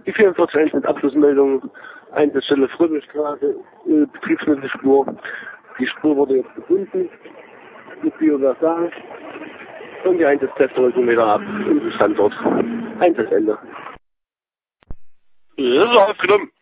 Die 44 mit Abschlussmeldung, Einsatzstelle Fröbelstraße, Betriebsmittelspur. Die Spur wurde jetzt gefunden, mit Bioversal. Und die Einsatzkräfte rücken wieder ab im Standort. Einsatzende. Das ist aufgenommen.